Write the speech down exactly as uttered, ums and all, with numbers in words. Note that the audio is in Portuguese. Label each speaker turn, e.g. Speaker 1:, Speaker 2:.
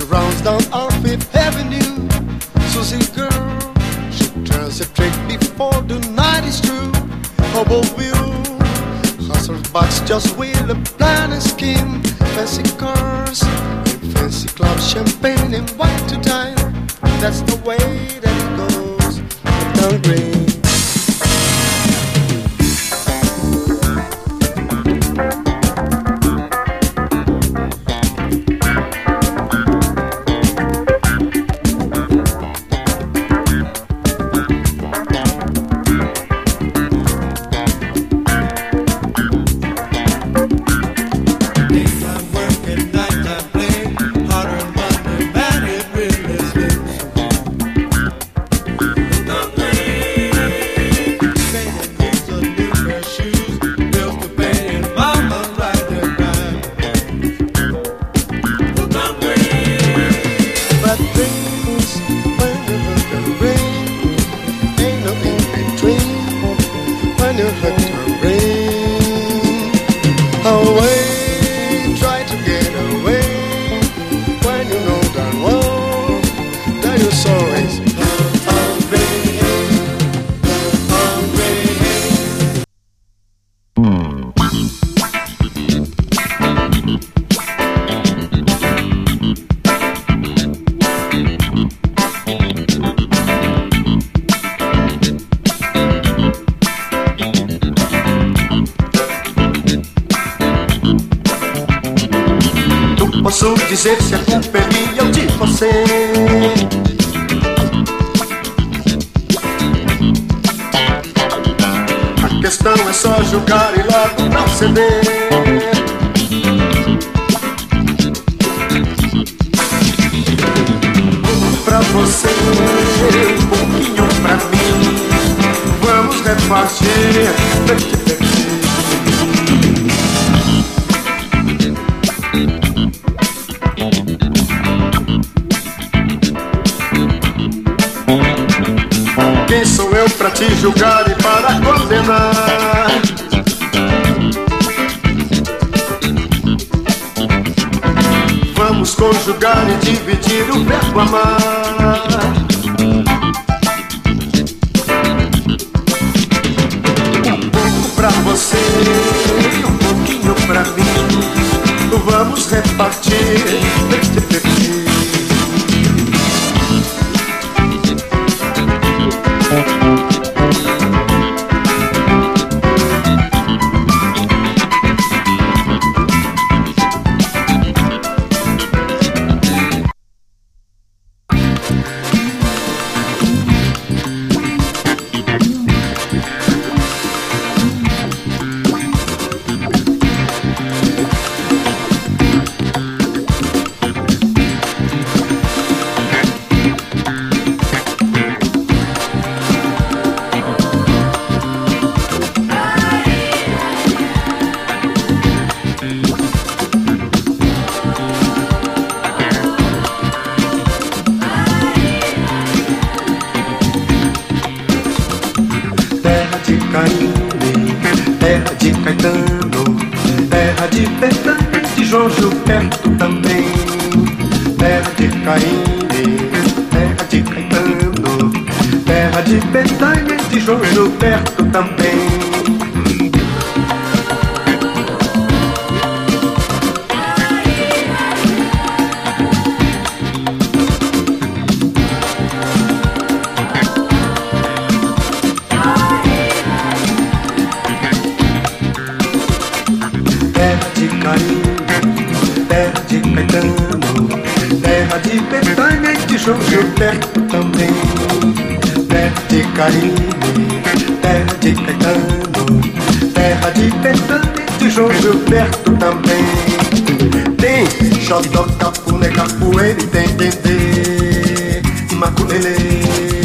Speaker 1: runs down our Fifth Avenue. Susie girl, she turns a trick before the night is through. Hobo view, hustle bucks just with a plan and scheme. Fancy cars, in fancy clubs, champagne and wine to dine. That's the way that it goes down green.
Speaker 2: Posso dizer se a culpa é minha ou de você. A questão é só julgar e logo não ceder. Pra você, um pouquinho pra mim. Vamos repartir. Quem sou eu pra te julgar e para condenar? Vamos conjugar e dividir o verbo amar. Um pouco pra você e um pouquinho pra mim. Vamos repartir. Terra de Caetano, terra de Betânia, de João Gilberto também. Terra de Caíne, terra de Caetano, terra de Betânia, de João Gilberto também. Terra de Caetano, terra de Betânia e de João Gilberto também. Terra de Caíne, terra de Caetano, terra de Betânia e de João Gilberto também. Tem xodó, cafuné, capoeira e tem dendê e maculelê.